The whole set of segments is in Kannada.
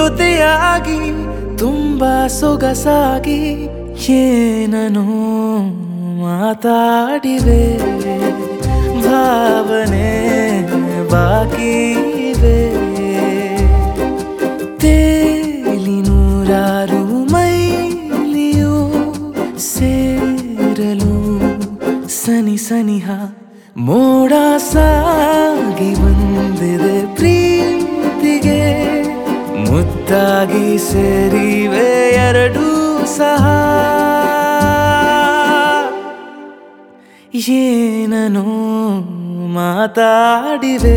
ಜೊತೆಯಾಗಿ ತುಂಬಾ ಸೊಗಸಾಗಿ ಏನನೋ ಮಾತಾಡಿವೆ ಭಾವನೆ ಬಾಕಿ ಇವೆ ತೇಲಿ ನೂರಾರು ಮೈಲಿಯೋ ಸೇರಲು ಸನಿ ಸನಿಹ ಮೋಡ ಸಾಗಿ ಬಂದಿದೆ ಪ್ರೀತಿಗೆ ಮುತ್ತಾಗಿ ಸೇರಿವೆ ಎರಡೂ ಸಹ ಏನನೋ ಮಾತಾಡಿವೆ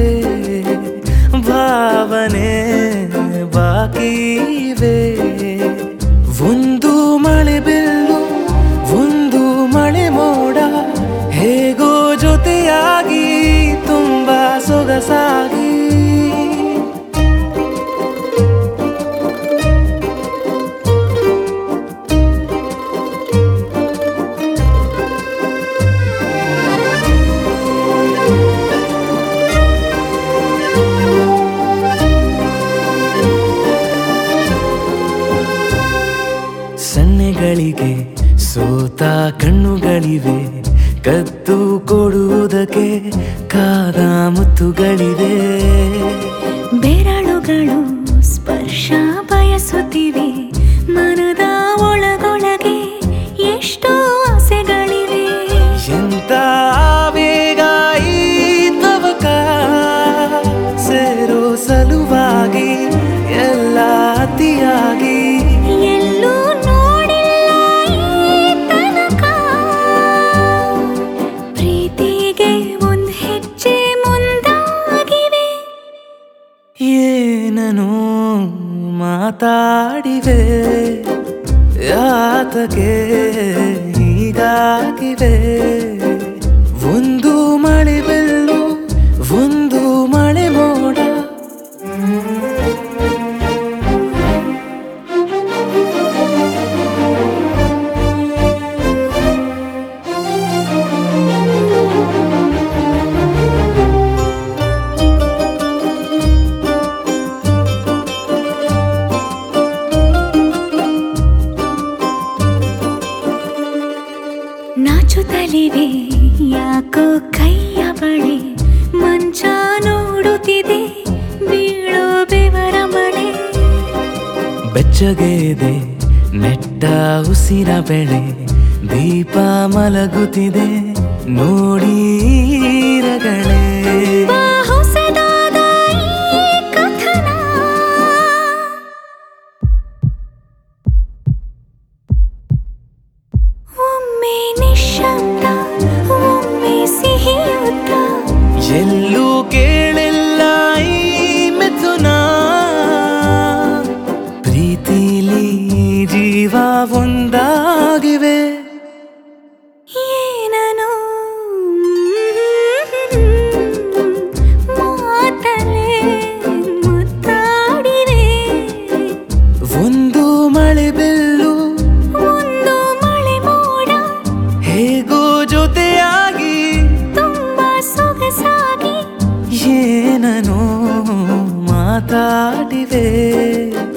ಭಾವನೆ ಬಾಕಿ ಇವೆ ಒಂದು ಮಳೆ ಬಿಲ್ಲು ಒಂದು ಮಳೆ ಮೋಡ ಹೇಗೋ ಜೊತೆಯಾಗಿ ತುಂಬಾ ಸೊಗಸಾಗಿ ಸನ್ನೆಗಳಿಗೆ ಸೋತ ಕಣ್ಣುಗಳಿವೆ ಕದ್ದು ಕೊಡುವುದಕ್ಕೆ ಕಾದ ಮುತ್ತುಗಳಿವೆ ಬೆರಳುಗಳು ಸ್ಪರ್ಶ ಬಯಸುತ್ತಿವೆ ಮನದ ಒಳಗೊಳಗೆ ಎಷ್ಟೋ ಆಸೆಗಳಿವೆ ಎಂತ ಆವೇಗ ಈ ತವಕ ಸೇರೋ ಸಲುವಾಗಿ ಎಲ್ಲ ಅತಿಯಾಗಿ ಎಲ್ಲೂ ನೋಡಿಲ್ಲ ಈ ತನಕ ಪ್ರೀತಿಗೆ ಒಂದ್ ಹೆಜ್ಜೆ ಮುಂದಾಗಿವೆ ಏನನೋ ಮಾತಾಡಿವೆ ಯಾತಕ್ಕೆ ಹೀಗಾಗಿವೆ ಒಂದು ಮಳೆ ಬೆಲ್ಲು ಒಂದು ಮಳೆ ಮೋಡ ನಾಚುತ್ತಲಿವೆ ಯಾಕೋ ಕೈಯ ಬಳೆ ಮಂಚ ನೋಡುತ್ತಿದೆ ಬೀಳೋ ಬೆವರ ಮಳೆ ಬೆಚ್ಚಗೆದೆ ನೆಟ್ಟ ಉಸಿರ ಬೆಳೆ ದೀಪ ಮಲಗುತ್ತಿದೆ ನೋಡಿ ರಗಳೇ ಹೊಸದಾದ ಈ ಕಥನ ಒಮ್ಮೆ ನಿಶಬ್ದ ಒಮ್ಮೆ ಸಿಹಿಯುತ್ತ ಎಲ್ಲೂ ಕೇಳಿಲ್ಲ ಈ ಮಿಥುನ ಪ್ರೀತಿಲಿ ಜೀವ ಒಂದಾಗಿವೆ ಏನನೋ ಮಾತಲೆ ಮುತ್ತಾಡಿವೆ ಒಂದು ಮಳೆ ಬೆಲ್ಲು ಒಂದು ಮಳೆ ಮೋಡ ಹೇಗೋ ಜೊತೆಯಾಗಿ ತುಂಬಾ ಸೊಗಸಾಗಿ ಏನನೋ ಮಾತಾಡಿವೆ